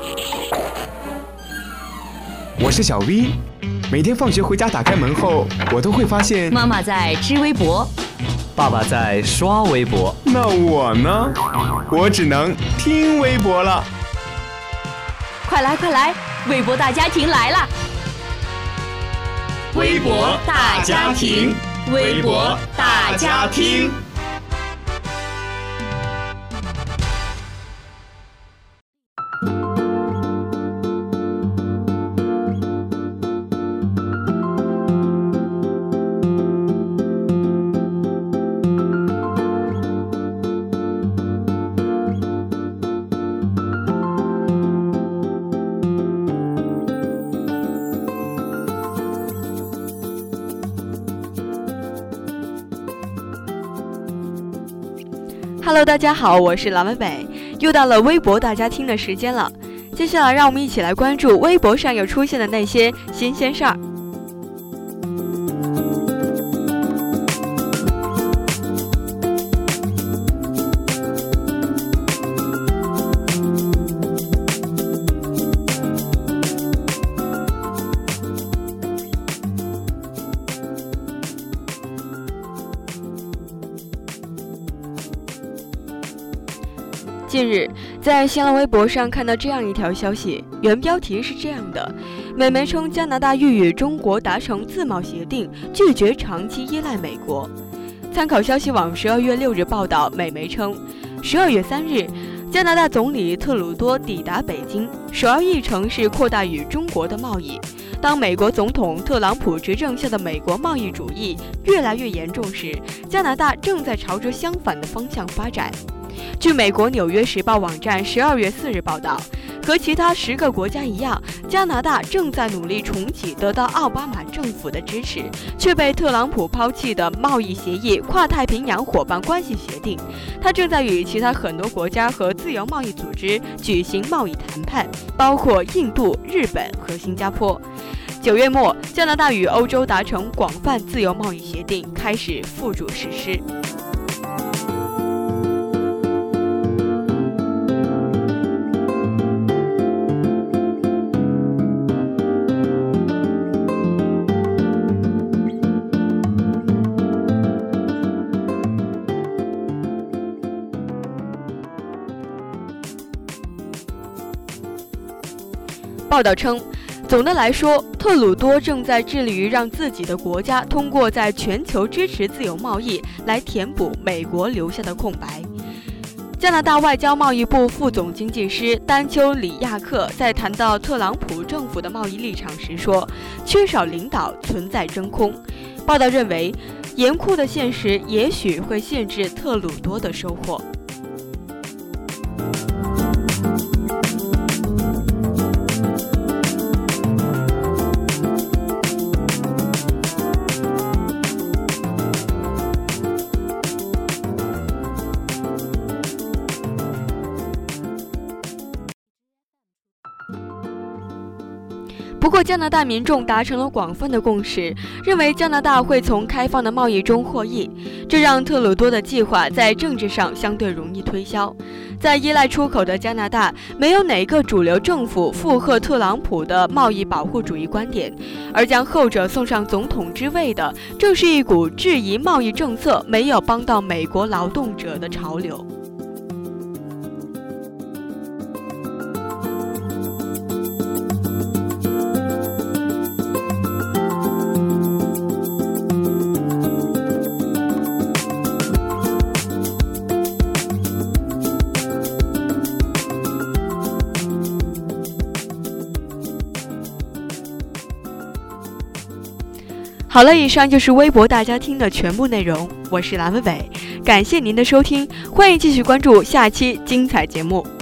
我是小 V， 每天放学回家打开门后，我都会发现妈妈在织微博， 爸爸在刷微博。 那我呢？我只能听微博了。 快来，微博大家庭来了！ 微博大家庭，微博大家庭。 Hello， 大家好，我是蓝莓北，又到了微博大家听的时间了。接下来，让我们一起来关注微博上有出现的那些新鲜事儿。近日，在新浪微博上看到这样一条消息，原标题是这样的：美媒称加拿大欲与中国达成自贸协定，拒绝长期依赖美国。参考消息网12月6日报道，美媒称，12月3日，加拿大总理特鲁多抵达北京，首要议程是扩大与中国的贸易。当美国总统特朗普执政下的美国贸易主义越来越严重时，加拿大正在朝着相反的方向发展。据美国《纽约时报》网站12月4日报道，和其他10个国家一样，加拿大正在努力重启得到奥巴马政府的支持，却被特朗普抛弃的贸易协议——跨太平洋伙伴关系协定。他正在与其他很多国家和自由贸易组织举行贸易谈判，包括印度、日本和新加坡。9月末，加拿大与欧洲达成广泛自由贸易协定，开始付诸实施。报道称，总的来说，特鲁多正在致力于让自己的国家通过在全球支持自由贸易来填补美国留下的空白。加拿大外交贸易部副总经济师丹丘里亚克在谈到特朗普政府的贸易立场时说，缺少领导，存在真空。报道认为，严酷的现实也许会限制特鲁多的收获。不过，加拿大民众达成了广泛的共识，认为加拿大会从开放的贸易中获益，这让特鲁多的计划在政治上相对容易推销。在依赖出口的加拿大，没有哪个主流政府附和特朗普的贸易保护主义观点，而将后者送上总统之位的，正是一股质疑贸易政策没有帮到美国劳动者的潮流。好了，以上就是微博大家听的全部内容，我是蓝莓北，感谢您的收听，欢迎继续关注下期精彩节目。